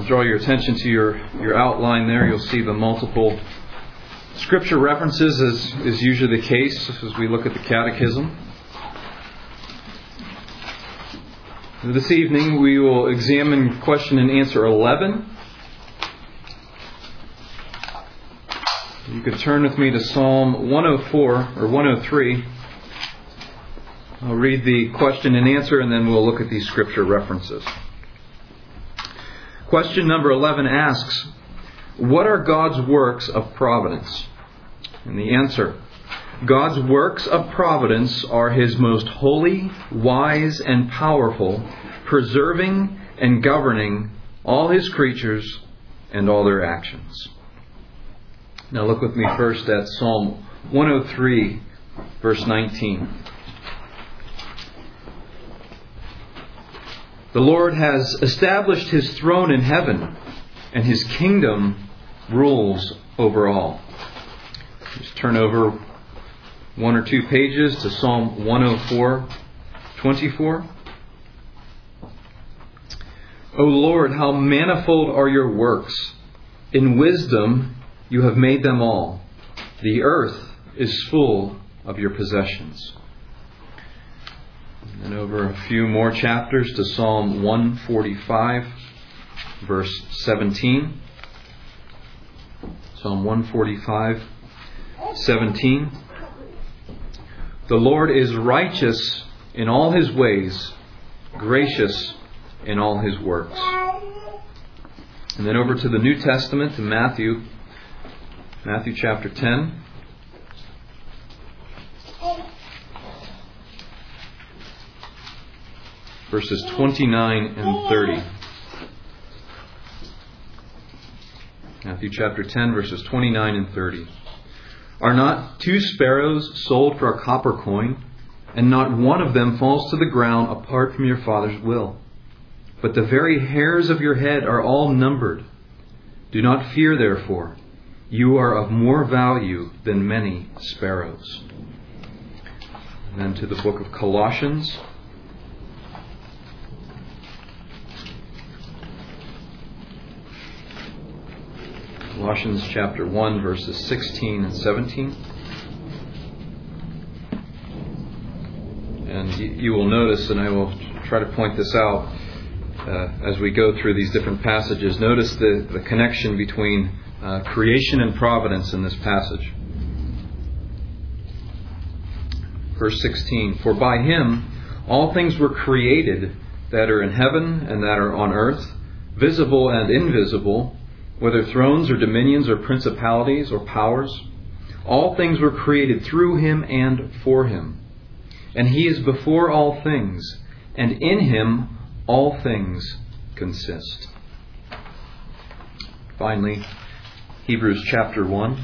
draw your attention to your outline there. You'll see the multiple Scripture references, as is usually the case as we look at the Catechism. This evening we will examine question and answer 11. You could turn with me to Psalm 104 or 103. I'll read the question and answer and then we'll look at these Scripture references. Question number 11 asks, what are God's works of providence? And the answer, God's works of providence are His most holy, wise, and powerful, preserving and governing all His creatures and all their actions. Now look with me first at Psalm 103, verse 19. The Lord has established His throne in heaven, and His kingdom rules over all. Just turn over one or two pages to Psalm 104, 24. O Lord, how manifold are your works! In wisdom you have made them all. The earth is full of your possessions. And over a few more chapters to Psalm 145, verse 17. Psalm 145, 17. The Lord is righteous in all His ways, gracious in all His works. And then over to the New Testament, to Matthew chapter 10. Verses 29 and 30. Matthew chapter 10, verses 29 and 30. Are not 2 sparrows sold for a copper coin, and not one of them falls to the ground apart from your Father's will? But the very hairs of your head are all numbered. Do not fear, therefore. You are of more value than many sparrows. And then to the book of Colossians. Colossians chapter 1, verses 16 and 17. And you will notice, and I will try to point this out as we go through these different passages, notice the connection between creation and providence in this passage. Verse 16, for by Him all things were created that are in heaven and that are on earth, visible and invisible, whether thrones or dominions or principalities or powers. All things were created through Him and for Him. And He is before all things, and in Him all things consist. Finally, Hebrews chapter 1.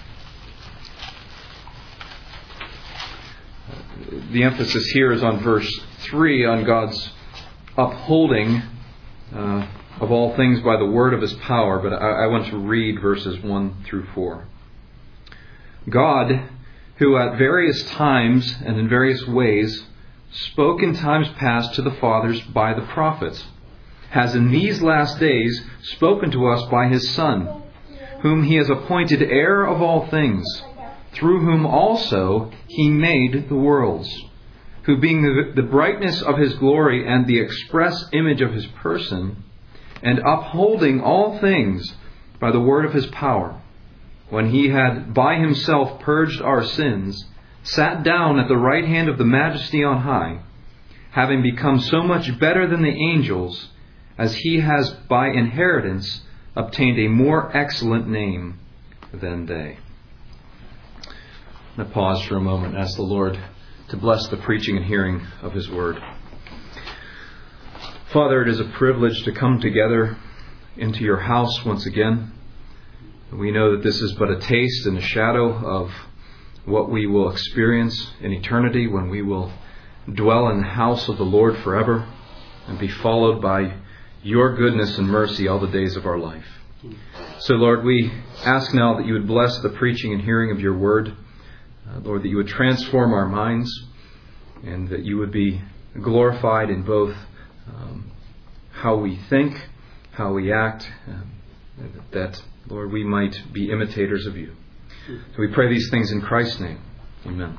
The emphasis here is on verse 3, on God's upholding of all things by the word of His power, but I want to read verses 1 through 4. God, who at various times and in various ways spoke in times past to the fathers by the prophets, has in these last days spoken to us by His Son, whom He has appointed heir of all things, through whom also He made the worlds, who being the brightness of His glory and the express image of His person, and upholding all things by the word of His power, when He had by Himself purged our sins, sat down at the right hand of the Majesty on high, having become so much better than the angels, as He has by inheritance obtained a more excellent name than they. I'm going to pause for a moment and ask the Lord to bless the preaching and hearing of His Word. Father, it is a privilege to come together into your house once again. We know that this is but a taste and a shadow of what we will experience in eternity when we will dwell in the house of the Lord forever and be followed by your goodness and mercy all the days of our life. So, Lord, we ask now that you would bless the preaching and hearing of your word. Lord, that you would transform our minds and that you would be glorified in both how we think how we act, that, Lord, we might be imitators of you. So we pray these things in Christ's name. Amen.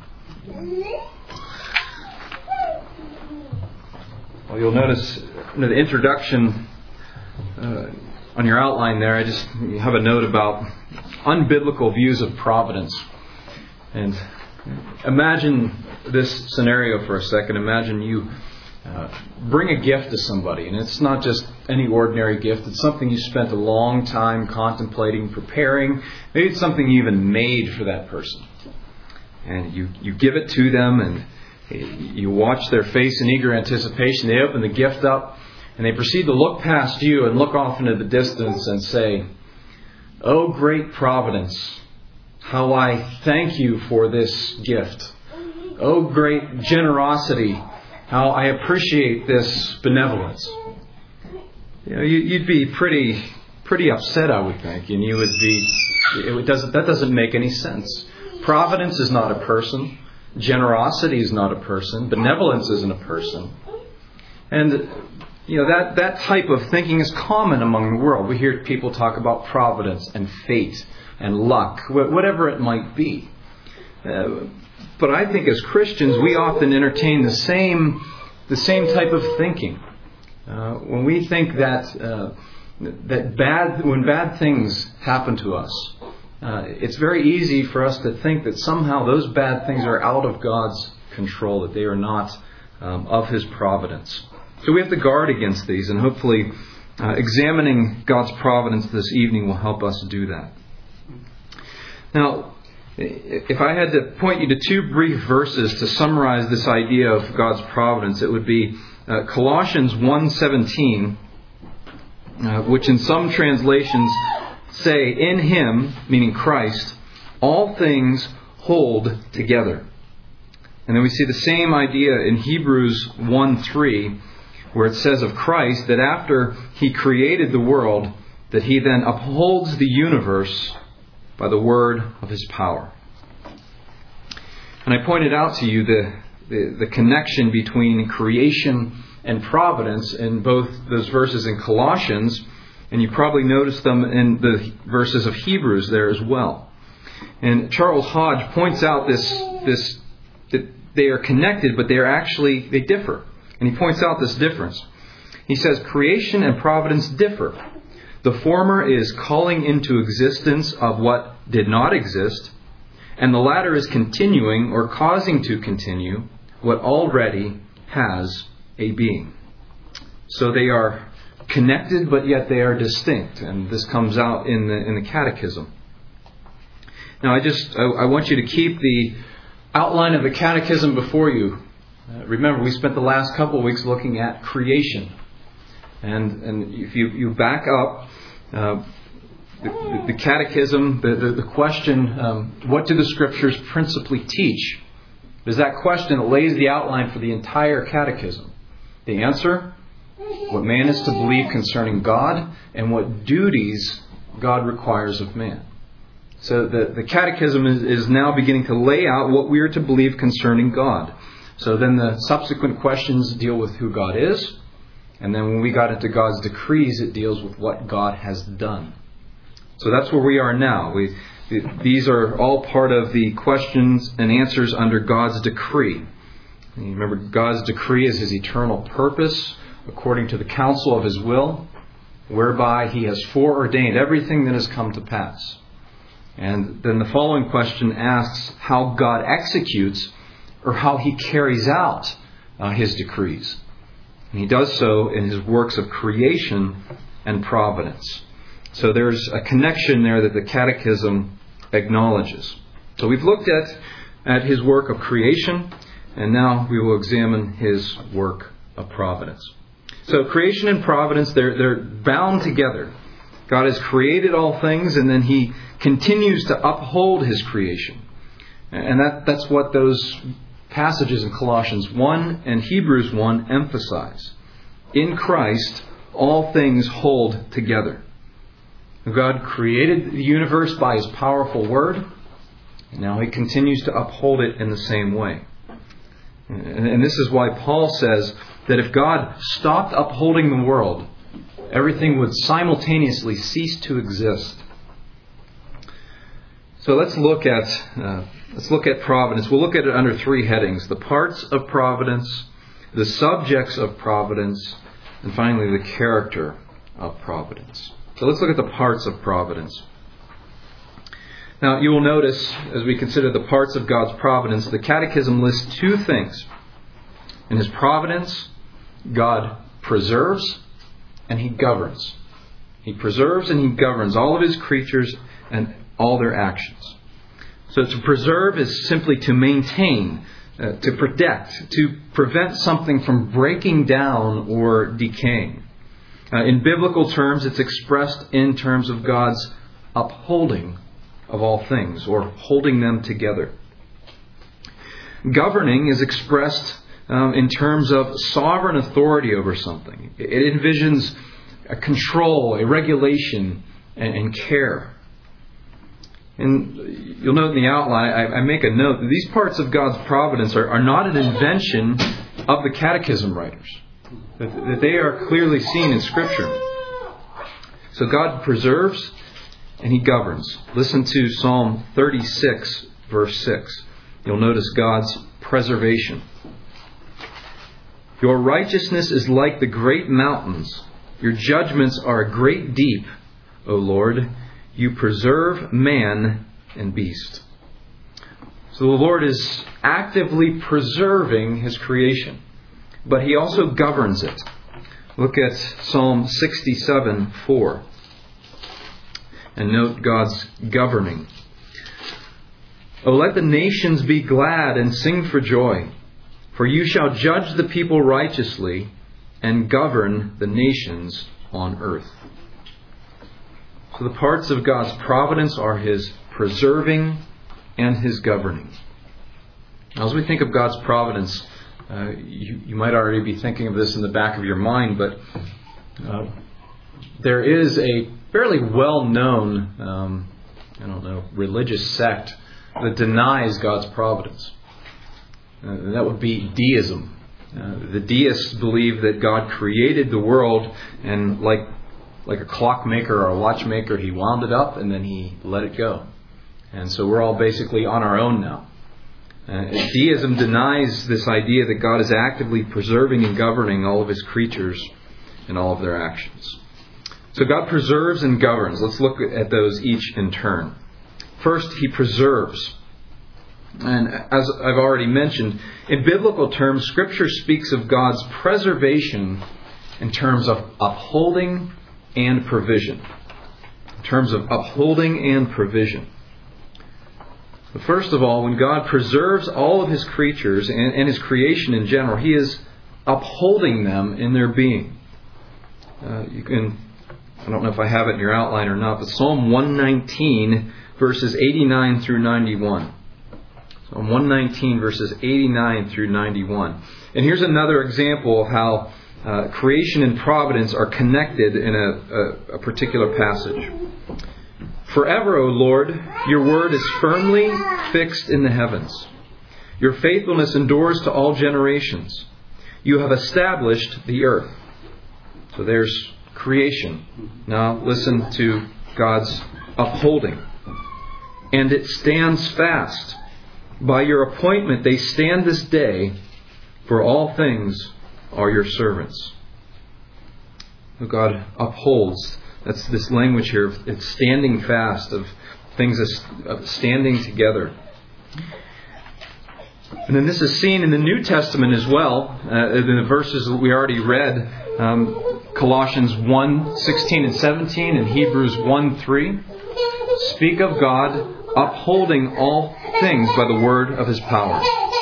Well, you'll notice the introduction on your outline there, I just have a note about unbiblical views of providence. And imagine this scenario for a second. Imagine you bring a gift to somebody, and it's not just any ordinary gift. It's something you spent a long time contemplating, preparing. Maybe it's something you even made for that person. And you give it to them, and you watch their face in eager anticipation. They open the gift up, and they proceed to look past you and look off into the distance and say, "Oh, great providence, how I thank you for this gift. Oh, great generosity, how I appreciate this benevolence." You'd be pretty upset, I would think, and you would be. That doesn't make any sense. Providence is not a person. Generosity is not a person. Benevolence isn't a person. And that type of thinking is common among the world. We hear people talk about providence and fate and luck, whatever it might be. But I think as Christians, we often entertain the same type of thinking. When we think that when bad things happen to us, it's very easy for us to think that somehow those bad things are out of God's control, that they are not of His providence. So we have to guard against these, and hopefully examining God's providence this evening will help us do that. Now, if I had to point you to two brief verses to summarize this idea of God's providence, it would be Colossians 1:17, which in some translations say, "In Him," meaning Christ, "all things hold together." And then we see the same idea in Hebrews 1:3, where it says of Christ that after He created the world, that He then upholds the universe by the word of His power. And I pointed out to you the connection between creation and providence in both those verses in Colossians, and you probably noticed them in the verses of Hebrews there as well. And Charles Hodge points out this that they are connected, but they differ. And he points out this difference. He says, creation and providence differ. The former is calling into existence of what did not exist, and the latter is continuing or causing to continue what already has a being. So they are connected, but yet they are distinct, and this comes out in the Catechism. Now, I want you to keep the outline of the Catechism before you. Remember, we spent the last couple of weeks looking at creation, and if you back up the Catechism, the question, what do the Scriptures principally teach? There's that question that lays the outline for the entire Catechism. The answer: what man is to believe concerning God and what duties God requires of man. So the Catechism is now beginning to lay out what we are to believe concerning God. So then the subsequent questions deal with who God is. And then when we got into God's decrees, it deals with what God has done. So that's where we are now. These are all part of the questions and answers under God's decree. And you remember, God's decree is His eternal purpose according to the counsel of His will, whereby He has foreordained everything that has come to pass. And then the following question asks how God executes or how He carries out His decrees. And He does so in His works of creation and providence. So there's a connection there that the Catechism acknowledges. So we've looked at His work of creation, and now we will examine His work of providence. So creation and providence, they're bound together. God has created all things, and then He continues to uphold His creation. And that's what those passages in Colossians 1 and Hebrews 1 emphasize. In Christ, all things hold together. God created the universe by His powerful word, and now He continues to uphold it in the same way. And this is why Paul says that if God stopped upholding the world everything would simultaneously cease to exist. So let's look at providence. We'll look at it under three headings: the parts of providence, the subjects of providence, and finally the character of providence. So let's look at the parts of providence. Now, you will notice, as we consider the parts of God's providence, the Catechism lists two things. In His providence, God preserves and He governs. He preserves and He governs all of His creatures and all their actions. So to preserve is simply to maintain, to protect, to prevent something from breaking down or decaying. In biblical terms, it's expressed in terms of God's upholding of all things, or holding them together. Governing is expressed in terms of sovereign authority over something. It envisions a control, a regulation, and care. And you'll note in the outline, I make a note that these parts of God's providence are not an invention of the Catechism writers. That they are clearly seen in Scripture. So God preserves and He governs. Listen to Psalm 36, verse 6. You'll notice God's preservation. Your righteousness is like the great mountains. Your judgments are a great deep, O Lord. You preserve man and beast. So the Lord is actively preserving His creation, but He also governs it. Look at Psalm 67, 4. And note God's governing. Oh, let the nations be glad and sing for joy, for you shall judge the people righteously and govern the nations on earth. So the parts of God's providence are His preserving and His governing. Now, as we think of God's providence, you might already be thinking of this in the back of your mind, but there is a fairly well-known, religious sect that denies God's providence. That would be deism. The deists believe that God created the world, and like a clockmaker or a watchmaker, He wound it up and then He let it go. And so we're all basically on our own now. Deism denies this idea that God is actively preserving and governing all of His creatures and all of their actions. So God preserves and governs. Let's look at those each in turn. First, He preserves. And as I've already mentioned, in biblical terms, Scripture speaks of God's preservation in terms of upholding and provision. In terms of upholding and provision. But first of all, when God preserves all of His creatures and His creation in general, He is upholding them in their being. I don't know if I have it in your outline or not, but Psalm 119, verses 89 through 91. Psalm 119, verses 89 through 91. And here's another example of how creation and providence are connected in a particular passage. Forever, O Lord, your word is firmly fixed in the heavens. Your faithfulness endures to all generations. You have established the earth. So there's creation. Now listen to God's upholding. And it stands fast. By your appointment they stand this day, for all things are your servants. So God upholds. That's this language here. It's standing fast, of things standing together. And then this is seen in the New Testament as well. In the verses that we already read, Colossians 1, 16 and 17 and Hebrews 1, 3, speak of God upholding all things by the word of His power.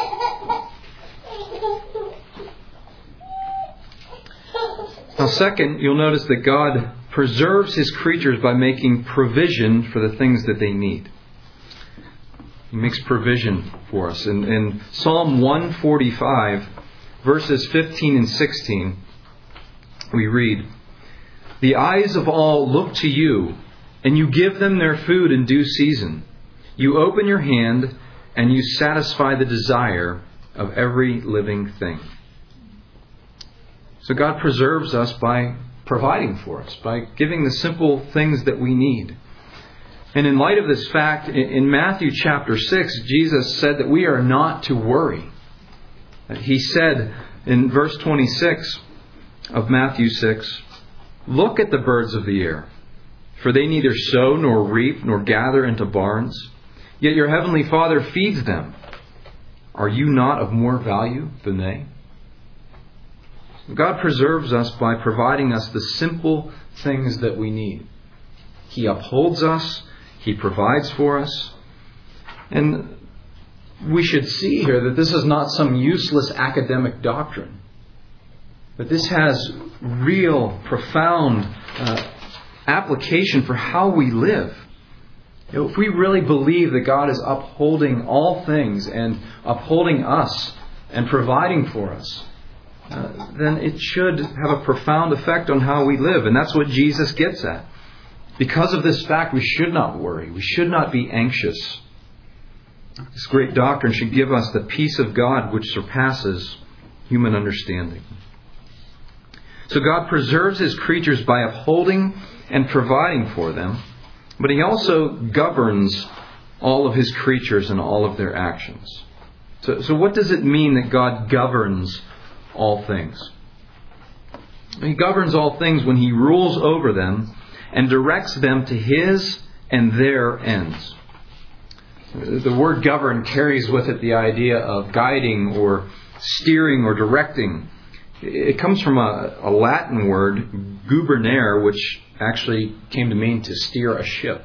Now second, you'll notice that God preserves His creatures by making provision for the things that they need. He makes provision for us. In Psalm 145, verses 15 and 16, we read, "The eyes of all look to you, and you give them their food in due season. You open your hand, and you satisfy the desire of every living thing." So God preserves us by providing for us, by giving the simple things that we need. And in light of this fact, in Matthew chapter 6, Jesus said that we are not to worry. He said in verse 26 of Matthew 6, "Look at the birds of the air, for they neither sow nor reap nor gather into barns, yet your heavenly Father feeds them. Are you not of more value than they?" God preserves us by providing us the simple things that we need. He upholds us. He provides for us. And we should see here that this is not some useless academic doctrine, but this has real, profound application for how we live. If we really believe that God is upholding all things and upholding us and providing for us, then it should have a profound effect on how we live. And that's what Jesus gets at. Because of this fact, we should not worry. We should not be anxious. This great doctrine should give us the peace of God which surpasses human understanding. So God preserves His creatures by upholding and providing for them, but He also governs all of His creatures and all of their actions. So what does it mean that God governs all things? He governs all things when He rules over them and directs them to His and their ends. The word govern carries with it the idea of guiding or steering or directing. It comes from a Latin word, gubernare, which actually came to mean to steer a ship.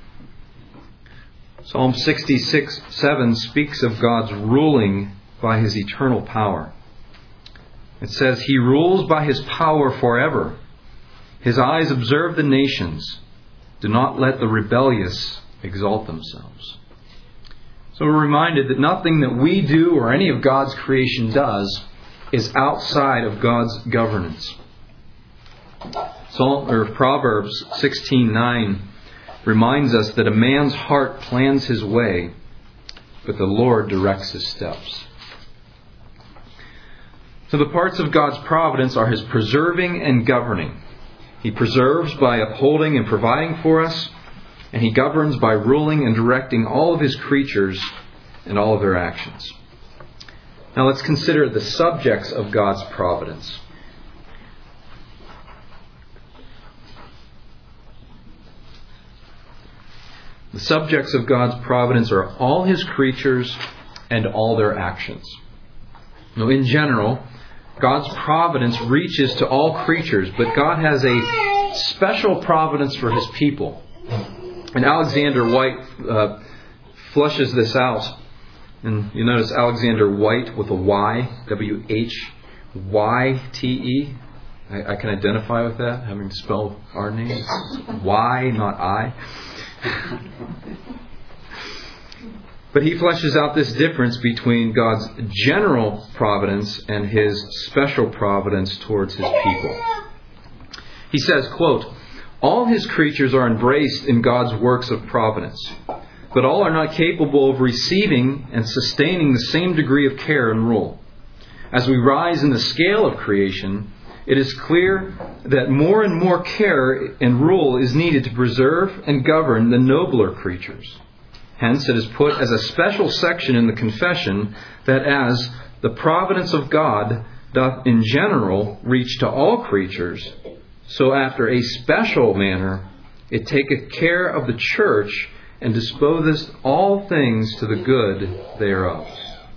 Psalm 66:7 speaks of God's ruling by His eternal power. It says, "He rules by His power forever. His eyes observe the nations. Do not let the rebellious exalt themselves." So we're reminded that nothing that we do or any of God's creation does is outside of God's governance. Proverbs 16:9 reminds us that a man's heart plans his way, but the Lord directs his steps. So the parts of God's providence are His preserving and governing. He preserves by upholding and providing for us, and He governs by ruling and directing all of His creatures and all of their actions. Now let's consider the subjects of God's providence. The subjects of God's providence are all His creatures and all their actions. Now, in general, God's providence reaches to all creatures, but God has a special providence for His people. And Alexander White flushes this out. And you notice Alexander White with a Y, W-H-Y-T-E. I can identify with that, having to spell our name. Y, not I. But he fleshes out this difference between God's general providence and His special providence towards His people. He says, quote, "All His creatures are embraced in God's works of providence, but all are not capable of receiving and sustaining the same degree of care and rule. As we rise in the scale of creation, it is clear that more and more care and rule is needed to preserve and govern the nobler creatures. Hence, it is put as a special section in the confession that as the providence of God doth in general reach to all creatures, so after a special manner it taketh care of the church and disposeth all things to the good thereof."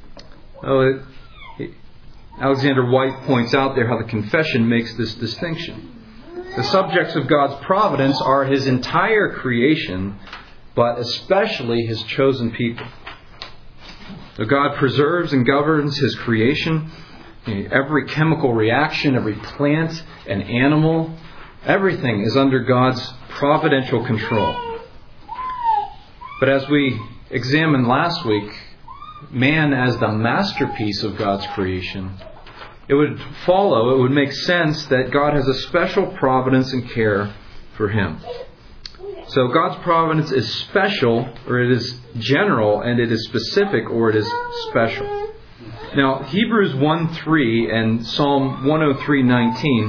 Alexander White points out there how the confession makes this distinction. The subjects of God's providence are His entire creation, but especially His chosen people. So God preserves and governs His creation. Every chemical reaction, every plant and animal, everything is under God's providential control. But as we examined last week, man as the masterpiece of God's creation, it would make sense that God has a special providence and care for him. So God's providence is special, or it is general, and it is specific, or it is special. Now, Hebrews 1:3 and Psalm 103:19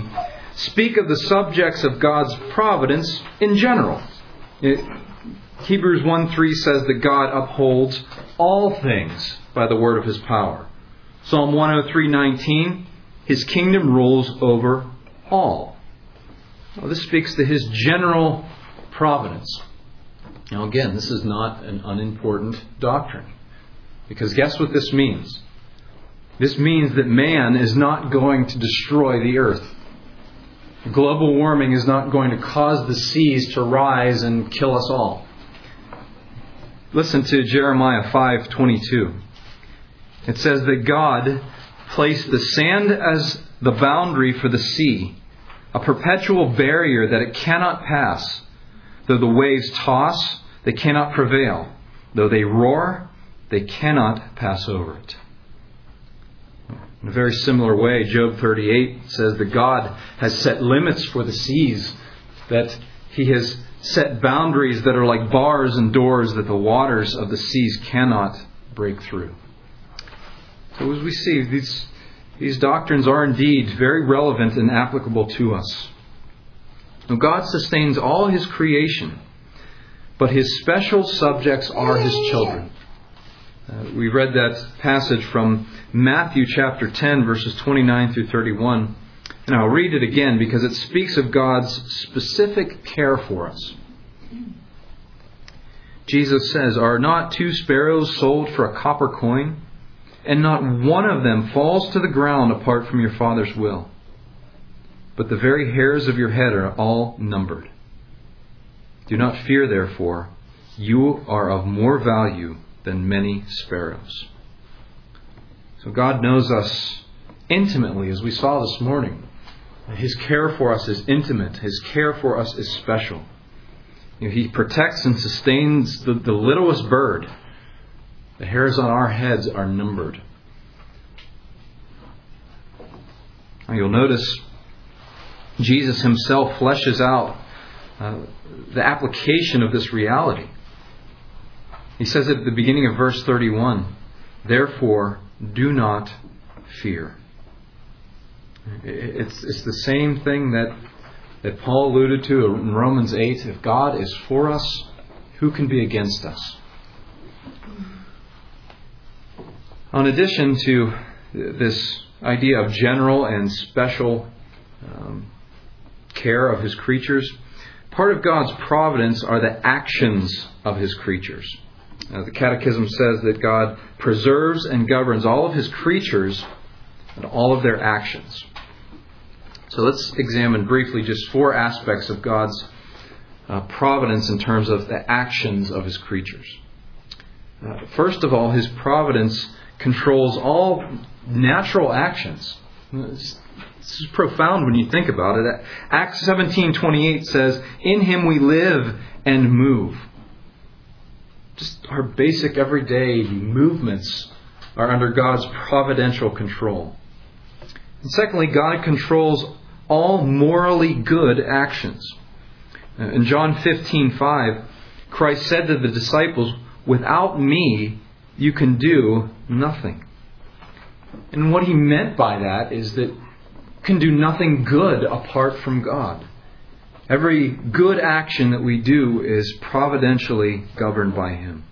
speak of the subjects of God's providence in general. Hebrews 1:3 says that God upholds all things by the word of His power. Psalm 103:19, His kingdom rules over all. Well, this speaks to His general providence. Now again, this is not an unimportant doctrine. Because guess what this means? This means that man is not going to destroy the earth. Global warming is not going to cause the seas to rise and kill us all. Listen to Jeremiah 5:22. It says that God placed the sand as the boundary for the sea, a perpetual barrier that it cannot pass. Though the waves toss, they cannot prevail. Though they roar, they cannot pass over it. In a very similar way, Job 38 says that God has set limits for the seas, that He has set boundaries that are like bars and doors that the waters of the seas cannot break through. So as we see, these doctrines are indeed very relevant and applicable to us. Now, God sustains all His creation, but His special subjects are His children. We read that passage from Matthew chapter 10, verses 29 through 31. And I'll read it again because it speaks of God's specific care for us. Jesus says, "Are not 2 sparrows sold for a copper coin? And not one of them falls to the ground apart from your Father's will. But the very hairs of your head are all numbered. Do not fear, therefore. You are of more value than many sparrows." So God knows us intimately, as we saw this morning. His care for us is intimate. His care for us is special. He protects and sustains the littlest bird. The hairs on our heads are numbered. Now you'll notice Jesus Himself fleshes out the application of this reality. He says at the beginning of verse 31, "Therefore, do not fear." It's the same thing that Paul alluded to in Romans 8. If God is for us, who can be against us? In addition to this idea of general and special care of His creatures, part of God's providence are the actions of His creatures. The Catechism says that God preserves and governs all of His creatures and all of their actions. So let's examine briefly just 4 aspects of God's providence in terms of the actions of His creatures. First of all, His providence controls all natural actions. This is profound when you think about it. Acts 17:28 says, "In Him we live and move." Just our basic everyday movements are under God's providential control. And secondly, God controls all morally good actions. In John 15:5, Christ said to the disciples, "Without me, you can do nothing." And what He meant by that is that you can do nothing good apart from God. Every good action that we do is providentially governed by Him.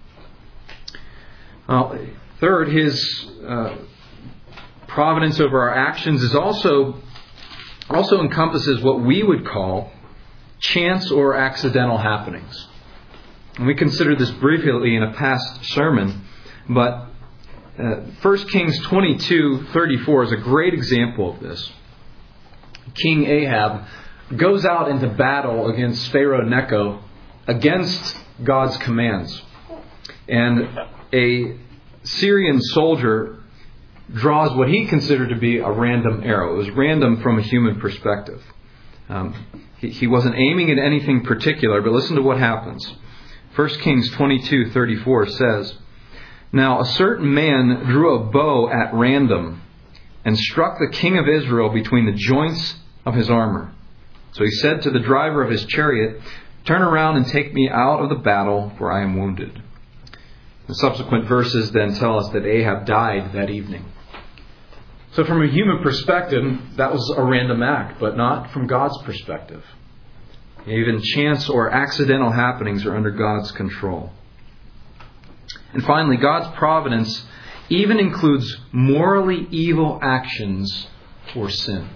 Third, His providence over our actions is also encompasses what we would call chance or accidental happenings. And we considered this briefly in a past sermon, but 1 Kings 22:34 is a great example of this. King Ahab goes out into battle against Pharaoh Necho against God's commands. And a Syrian soldier draws what he considered to be a random arrow. It was random from a human perspective. He wasn't aiming at anything particular, but listen to what happens. 1 Kings 22:34 says, "Now a certain man drew a bow at random and struck the king of Israel between the joints of his armor. So he said to the driver of his chariot, 'Turn around and take me out of the battle, for I am wounded.'" The subsequent verses then tell us that Ahab died that evening. So from a human perspective, that was a random act, but not from God's perspective. Even chance or accidental happenings are under God's control. And finally, God's providence even includes morally evil actions or sin.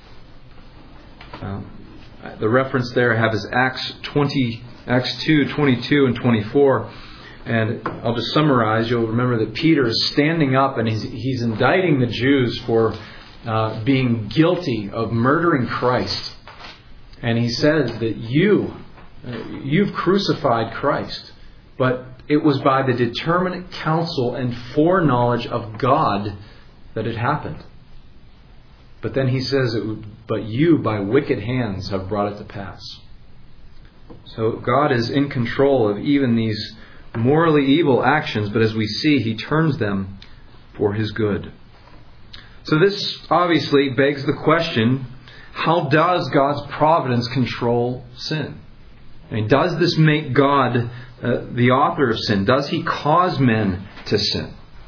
The reference there I have is Acts 2, 22 and 24. And I'll just summarize. You'll remember that Peter is standing up and he's indicting the Jews for being guilty of murdering Christ. And he says that you've crucified Christ. But it was by the determinate counsel and foreknowledge of God that it happened. But then he says, but you by wicked hands have brought it to pass. So God is in control of even these morally evil actions, but as we see, He turns them for His good. So this obviously begs the question, how does God's providence control sin? I mean, does this make God the author of sin? Does He cause men to sin?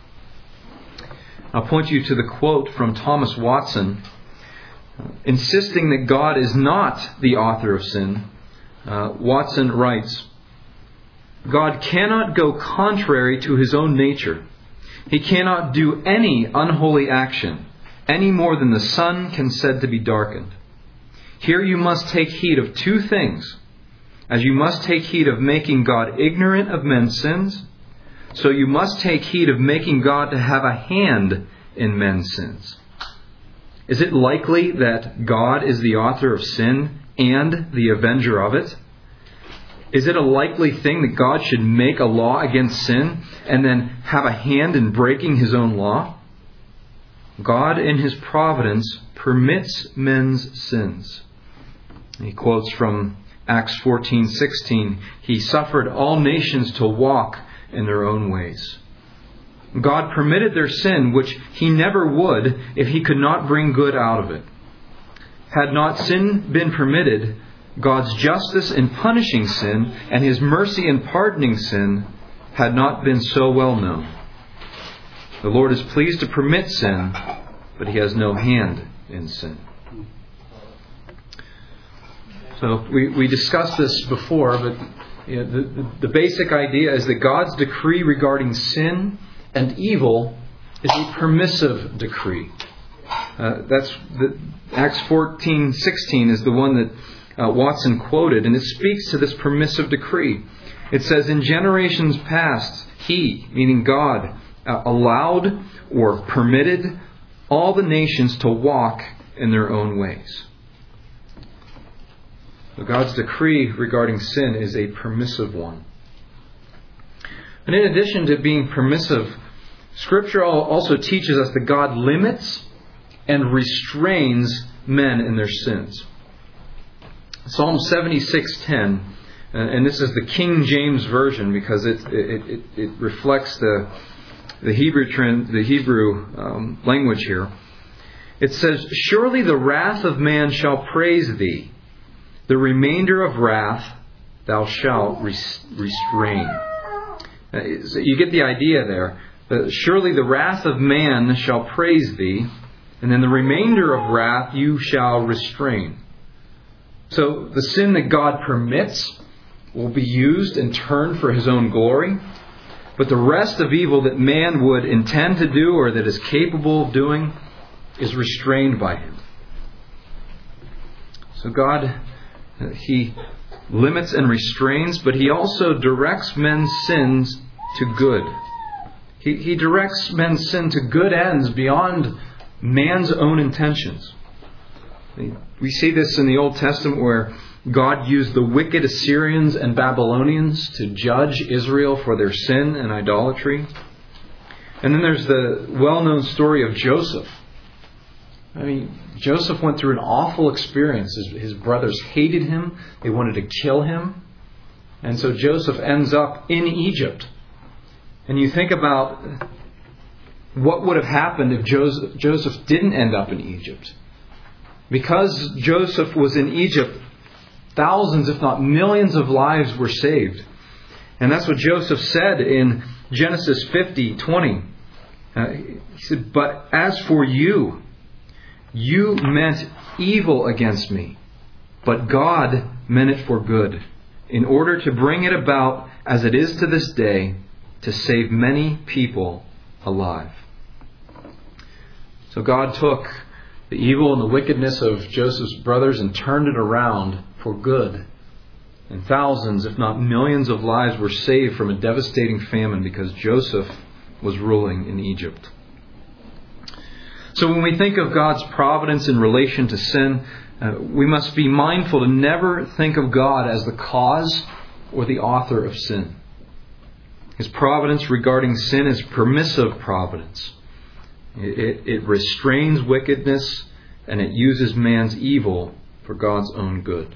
I'll point you to the quote from Thomas Watson, insisting that God is not the author of sin. Watson writes, God cannot go contrary to His own nature. He cannot do any unholy action, any more than the sun can said to be darkened. Here you must take heed of two things. As you must take heed of making God ignorant of men's sins, so you must take heed of making God to have a hand in men's sins. Is it likely that God is the author of sin and the avenger of it? Is it a likely thing that God should make a law against sin and then have a hand in breaking His own law? God in His providence permits men's sins. He quotes from Acts 14:16, He suffered all nations to walk in their own ways. God permitted their sin, which He never would if He could not bring good out of it. Had not sin been permitted, God's justice in punishing sin and His mercy in pardoning sin had not been so well known. The Lord is pleased to permit sin, but He has no hand in sin. So we discussed this before, but the basic idea is that God's decree regarding sin and evil is a permissive decree. Acts 14:16 is the one that Watson quoted, and it speaks to this permissive decree. It says, in generations past, He, meaning God, allowed or permitted all the nations to walk in their own ways. So God's decree regarding sin is a permissive one. And in addition to being permissive, Scripture also teaches us that God limits and restrains men in their sins. Psalm 76:10, and this is the King James Version because it reflects the Hebrew language here. It says, surely the wrath of man shall praise Thee. The remainder of wrath Thou shalt restrain. So you get the idea there. Surely the wrath of man shall praise Thee, and then the remainder of wrath You shall restrain. So the sin that God permits will be used and turned for His own glory, but the rest of evil that man would intend to do or that is capable of doing is restrained by Him. So God, He limits and restrains, but He also directs men's sins to good. He directs men's sin to good ends beyond man's own intentions. We see this in the Old Testament where God used the wicked Assyrians and Babylonians to judge Israel for their sin and idolatry. And then there's the well-known story of Joseph. I mean, Joseph went through an awful experience. His brothers hated him. They wanted to kill him. And so Joseph ends up in Egypt. And you think about what would have happened if Joseph didn't end up in Egypt. Because Joseph was in Egypt, thousands, if not millions of lives were saved. And that's what Joseph said in Genesis 50:20. He said, but as for you, You meant evil against me, but God meant it for good, in order to bring it about as it is to this day, to save many people alive." So God took the evil and the wickedness of Joseph's brothers and turned it around for good. And thousands, if not millions of lives were saved from a devastating famine because Joseph was ruling in Egypt. So when we think of God's providence in relation to sin, we must be mindful to never think of God as the cause or the author of sin. His providence regarding sin is permissive providence. It restrains wickedness and it uses man's evil for God's own good.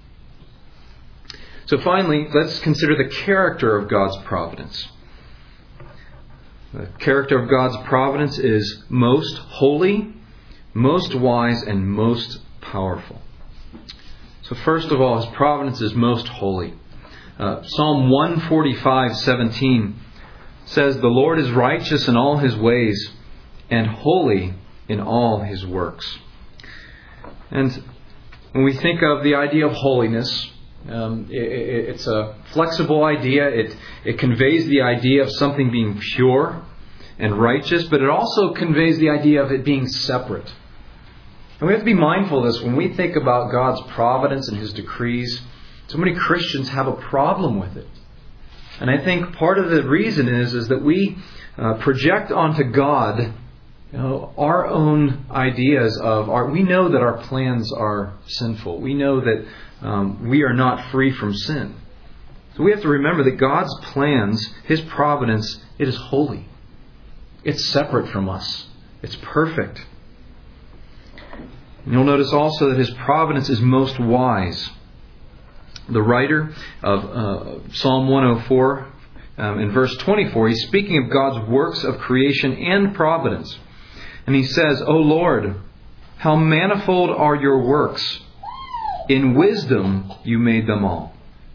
So finally, let's consider the character of God's providence. The character of God's providence is most holy, most wise, and most powerful. So first of all, His providence is most holy. Psalm 145:17 says, "The Lord is righteous in all His ways, and holy in all His works." And when we think of the idea of holiness, it's a flexible idea. It conveys the idea of something being pure and righteous, but it also conveys the idea of it being separate. And we have to be mindful of this when we think about God's providence and His decrees. So many Christians have a problem with it. And I think part of the reason is that we project onto God our own ideas of we know that our plans are sinful. We know that we are not free from sin. So we have to remember that God's plans, His providence, it is holy. It's separate from us. It's perfect. And you'll notice also that His providence is most wise. The writer of Psalm 104, in verse 24, he's speaking of God's works of creation and providence. And he says, "O Lord, how manifold are your works! In wisdom you made them all."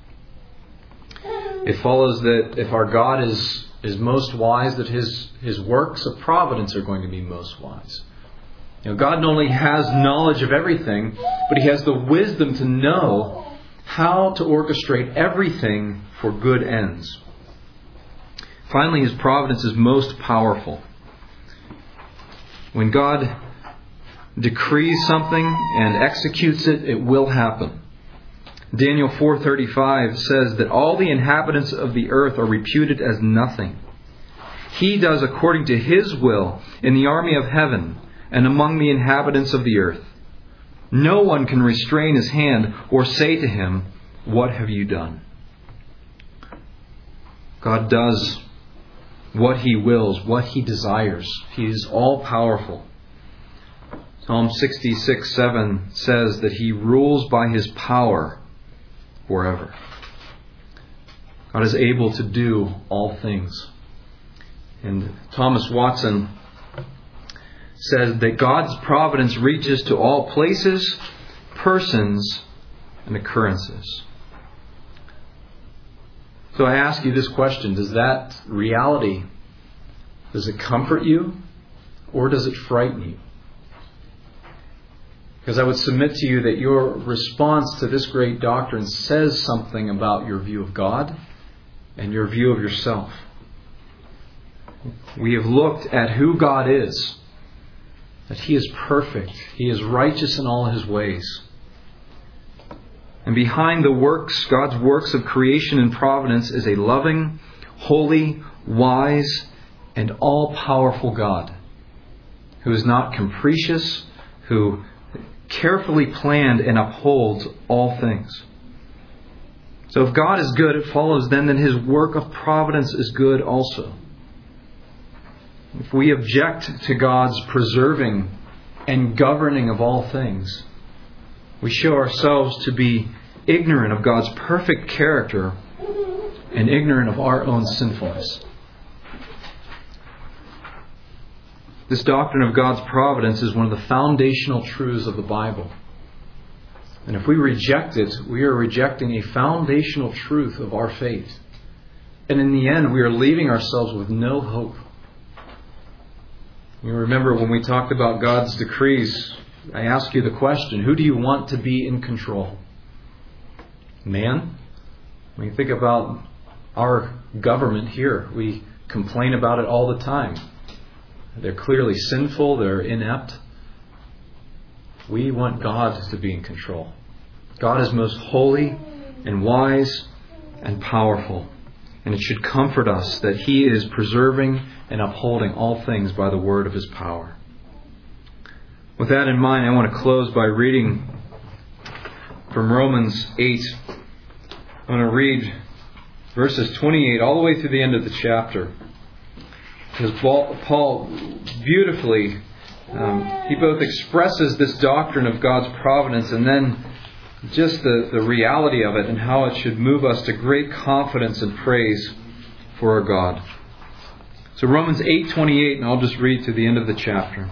It follows that if our God is most wise, that His works of providence are going to be most wise. God not only has knowledge of everything, but He has the wisdom to know how to orchestrate everything for good ends. Finally, His providence is most powerful. When God decrees something and executes it, it will happen. Daniel 4:35 says that all the inhabitants of the earth are reputed as nothing. He does according to His will in the army of heaven and among the inhabitants of the earth. No one can restrain His hand or say to Him, "What have you done?" God does what He wills, what He desires. He is all-powerful. Psalm 66:7 says that He rules by His power forever. God is able to do all things. And Thomas Watson says that God's providence reaches to all places, persons, and occurrences. So I ask you this question: does that reality, does it comfort you or does it frighten you? Because I would submit to you that your response to this great doctrine says something about your view of God and your view of yourself. We have looked at who God is, that He is perfect, He is righteous in all His ways. And behind the works, God's works of creation and providence, is a loving, holy, wise, and all-powerful God who is not capricious, who carefully planned and upholds all things. So if God is good, it follows then that His work of providence is good also. If we object to God's preserving and governing of all things, we show ourselves to be ignorant of God's perfect character and ignorant of our own sinfulness. This doctrine of God's providence is one of the foundational truths of the Bible. And if we reject it, we are rejecting a foundational truth of our faith. And in the end, we are leaving ourselves with no hope. You remember when we talked about God's decrees I ask you the question, who do you want to be in control? Man? When you think about our government here, we complain about it all the time. They're clearly sinful, they're inept. We want God to be in control. God is most holy and wise and powerful. And it should comfort us that He is preserving and upholding all things by the word of His power. With that in mind, I want to close by reading from Romans 8. I'm going to read verses 28 all the way through the end of the chapter. Because Paul beautifully, he both expresses this doctrine of God's providence and then just the reality of it and how it should move us to great confidence and praise for our God. So Romans 8:28, and I'll just read to the end of the chapter.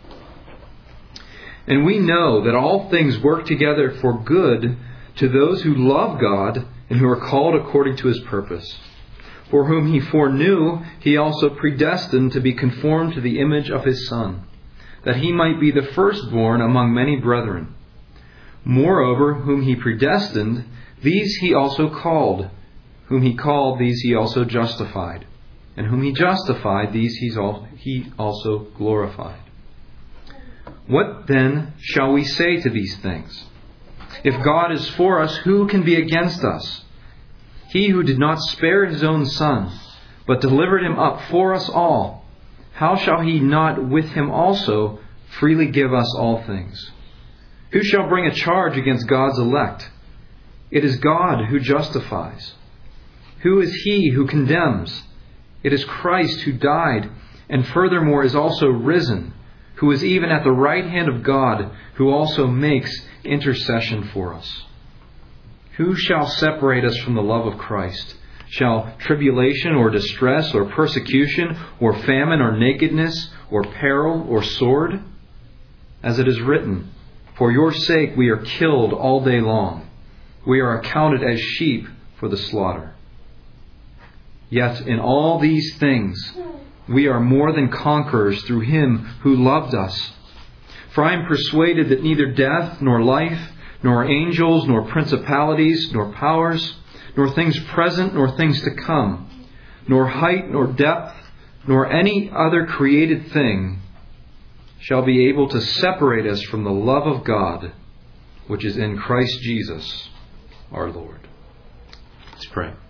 And we know that all things work together for good to those who love God and who are called according to His purpose. For whom He foreknew, He also predestined to be conformed to the image of His Son, that He might be the firstborn among many brethren. Moreover, whom He predestined, these He also called. Whom He called, these He also justified. And whom He justified, these He also glorified. What then shall we say to these things? If God is for us, who can be against us? He who did not spare His own Son, but delivered Him up for us all, how shall He not with Him also freely give us all things? Who shall bring a charge against God's elect? It is God who justifies. Who is he who condemns? It is Christ who died, and furthermore is also risen, who is even at the right hand of God, who also makes intercession for us. Who shall separate us from the love of Christ? Shall tribulation or distress or persecution or famine or nakedness or peril or sword? As it is written, for your sake we are killed all day long. We are accounted as sheep for the slaughter. Yet in all these things we are more than conquerors through Him who loved us. For I am persuaded that neither death, nor life, nor angels, nor principalities, nor powers, nor things present, nor things to come, nor height, nor depth, nor any other created thing shall be able to separate us from the love of God, which is in Christ Jesus our Lord. Let's pray.